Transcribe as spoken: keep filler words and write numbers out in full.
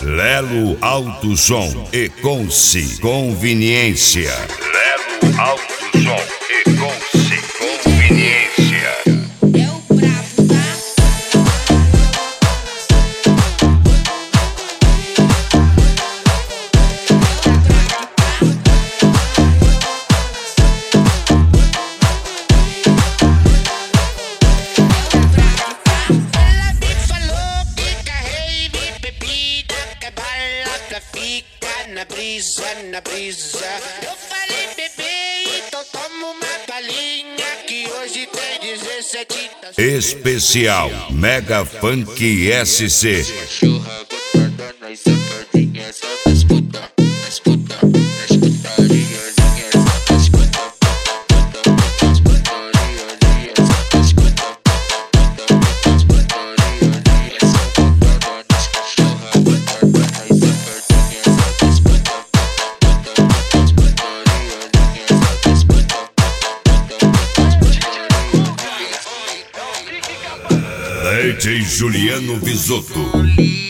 Lelo Alto Som e Conci Conveniência. Lelo Alto Som e Conci Conveniência. Fica na brisa, na brisa. Eu falei, bebê, então toma uma balinha que hoje tem dezessete. Especial Mega Funk S C. Cachorra botada nas safadinhas, só das puta, das puta, das putariazinhas, só das puta, das putariazinhas, só das puta, das putariazinhas, só botada nas cachorra botada nas safadinhas, só das puta, das putariazinhas, só das puta, D J Juliano Bisotto.